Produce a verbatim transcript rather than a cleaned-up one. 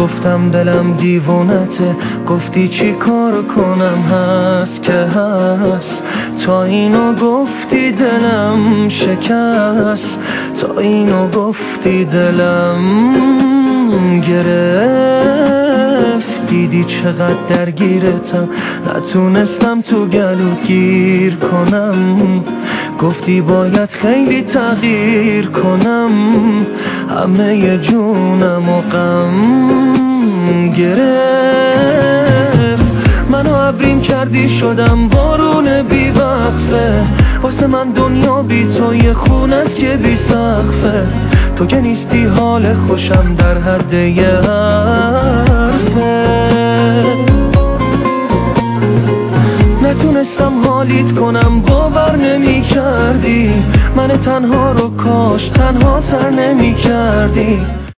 گفتم دلم دیوونته، گفتی چی کار کنم هست که هست. تا اینو گفتی دلم شکست، تا اینو گفتی دلم گرفت. دیدی چقدر درگیرتم، نتونستم تو گلوت گیر کنم. گفتی باید خیلی تغییر کنم، همه جونم و غم گرفت. منو عبرین کردی شدم بارون بی وقفه، واسه من دنیا بی تو یه خونه است که بی سقفه. تو که نیستی حال خوشم در حد یه حرفه. نتونستم حالیت کنم، باور نمی کردی من تنها رو کاش تنها تر نمی کردی.